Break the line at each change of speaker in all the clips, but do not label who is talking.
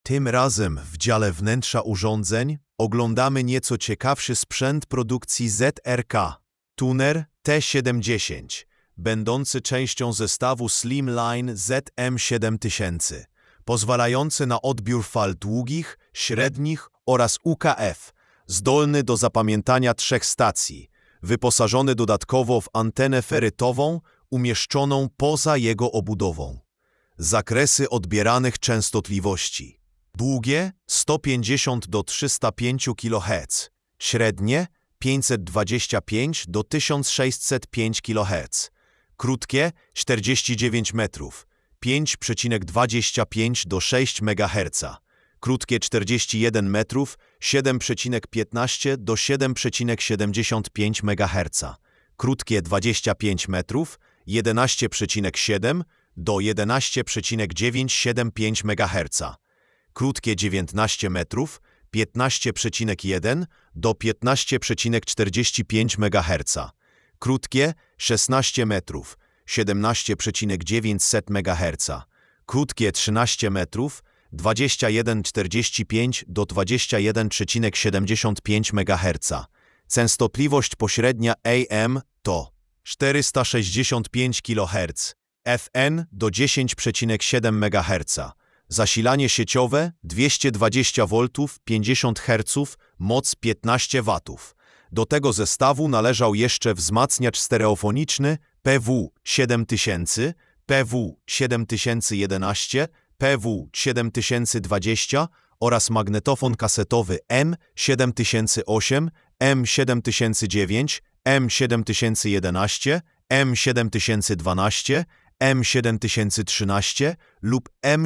Tym razem w dziale wnętrza urządzeń oglądamy nieco ciekawszy sprzęt produkcji ZRK. Tuner T70, będący częścią zestawu Slimline ZM7000, pozwalający na odbiór fal długich, średnich oraz UKF, zdolny do zapamiętania 3 stacji, wyposażony dodatkowo w antenę ferytową umieszczoną poza jego obudową. Zakresy odbieranych częstotliwości: długie 150 do 305 kHz, średnie 525 do 1605 kHz, krótkie 49 metrów, 5,25 do 6 MHz, krótkie 41 metrów, 7,15 do 7,75 MHz, krótkie 25 metrów, 11,7 do 11,975 MHz, krótkie 19 metrów, 15,1 do 15,45 MHz, krótkie 16 metrów, 17,9 MHz, krótkie 13 metrów, 21,45 do 21,75 MHz. Częstotliwość pośrednia AM to 465 kHz, FN do 10,7 MHz. Zasilanie sieciowe 220 V 50 Hz, moc 15 W. Do tego zestawu należał jeszcze wzmacniacz stereofoniczny PW7000, PW7011, PW7020 oraz magnetofon kasetowy M7008, M7009, M7011, M7012, M7013 lub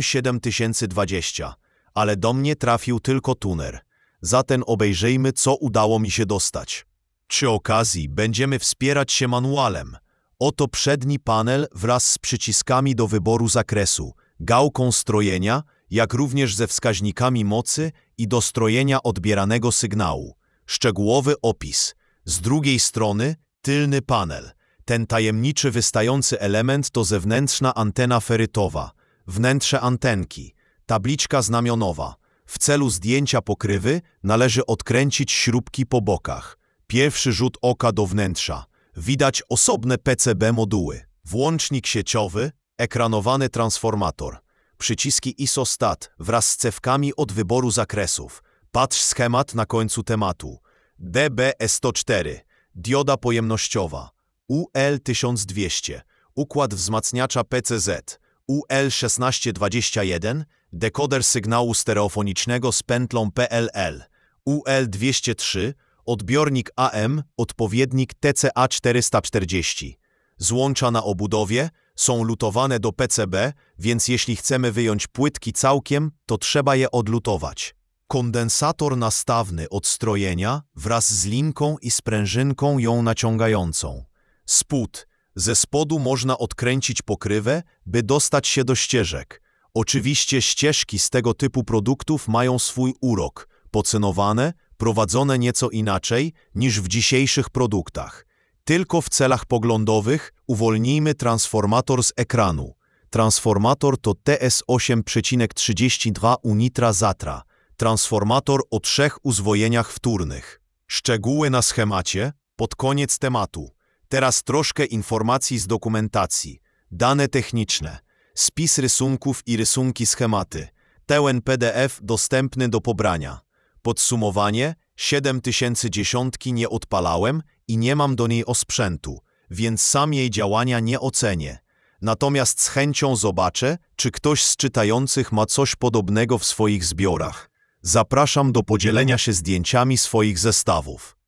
M7020, ale do mnie trafił tylko tuner. Zatem obejrzyjmy, co udało mi się dostać. Przy okazji będziemy wspierać się manualem. Oto przedni panel wraz z przyciskami do wyboru zakresu, gałką strojenia, jak również ze wskaźnikami mocy i dostrojenia odbieranego sygnału. Szczegółowy opis. Z drugiej strony tylny panel. Ten tajemniczy wystający element to zewnętrzna antena ferytowa, wnętrze antenki, tabliczka znamionowa. W celu zdjęcia pokrywy należy odkręcić śrubki po bokach. Pierwszy rzut oka do wnętrza. Widać osobne PCB moduły. Włącznik sieciowy, ekranowany transformator. Przyciski ISO-STAT wraz z cewkami od wyboru zakresów. Patrz schemat na końcu tematu. DBE104, dioda pojemnościowa. UL1200, układ wzmacniacza PCZ. UL1621, dekoder sygnału stereofonicznego z pętlą PLL. UL203, odbiornik AM, odpowiednik TCA440. Złącza na obudowie są lutowane do PCB, więc jeśli chcemy wyjąć płytki całkiem, to trzeba je odlutować. Kondensator nastawny od strojenia wraz z linką i sprężynką ją naciągającą. Spód. Ze spodu można odkręcić pokrywę, by dostać się do ścieżek. Oczywiście ścieżki z tego typu produktów mają swój urok, pocynowane, prowadzone nieco inaczej niż w dzisiejszych produktach. Tylko w celach poglądowych uwolnijmy transformator z ekranu. Transformator to TS8,32 unitra Zatra. Transformator o 3 uzwojeniach wtórnych. Szczegóły na schemacie pod koniec tematu. Teraz troszkę informacji z dokumentacji. Dane techniczne. Spis rysunków i rysunki schematy. Pełen PDF dostępny do pobrania. Podsumowanie. 7010 nie odpalałem i nie mam do niej osprzętu, więc sam jej działania nie ocenię. Natomiast z chęcią zobaczę, czy ktoś z czytających ma coś podobnego w swoich zbiorach. Zapraszam do podzielenia się zdjęciami swoich zestawów.